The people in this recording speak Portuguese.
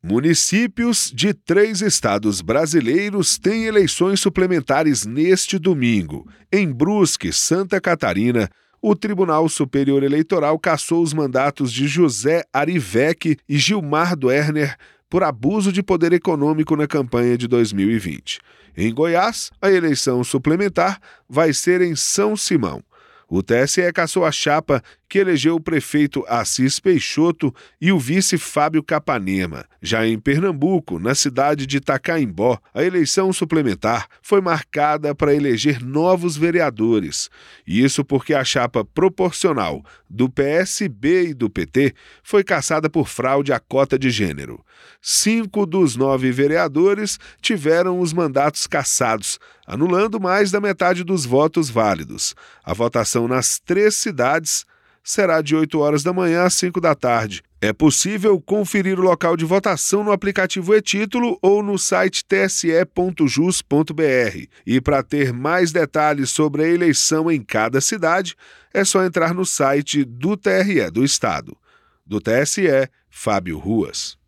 Municípios de 3 estados brasileiros têm eleições suplementares neste domingo. Em Brusque, Santa Catarina, o Tribunal Superior Eleitoral cassou os mandatos de José Arivec e Gilmar Duerner por abuso de poder econômico na campanha de 2020. Em Goiás, a eleição suplementar vai ser em São Simão. O TSE cassou a chapa que elegeu o prefeito Assis Peixoto e o vice Fábio Capanema. Já em Pernambuco, na cidade de Itacaimbó, a eleição suplementar foi marcada para eleger novos vereadores. Isso porque a chapa proporcional do PSB e do PT foi cassada por fraude à cota de gênero. 5 dos 9 vereadores tiveram os mandatos cassados, anulando mais da metade dos votos válidos. A votação nas 3 cidades será de 8 horas da manhã às 5 da tarde. É possível conferir o local de votação no aplicativo e-Título ou no site tse.jus.br. E para ter mais detalhes sobre a eleição em cada cidade, é só entrar no site do TRE do Estado. Do TSE, Fábio Ruas.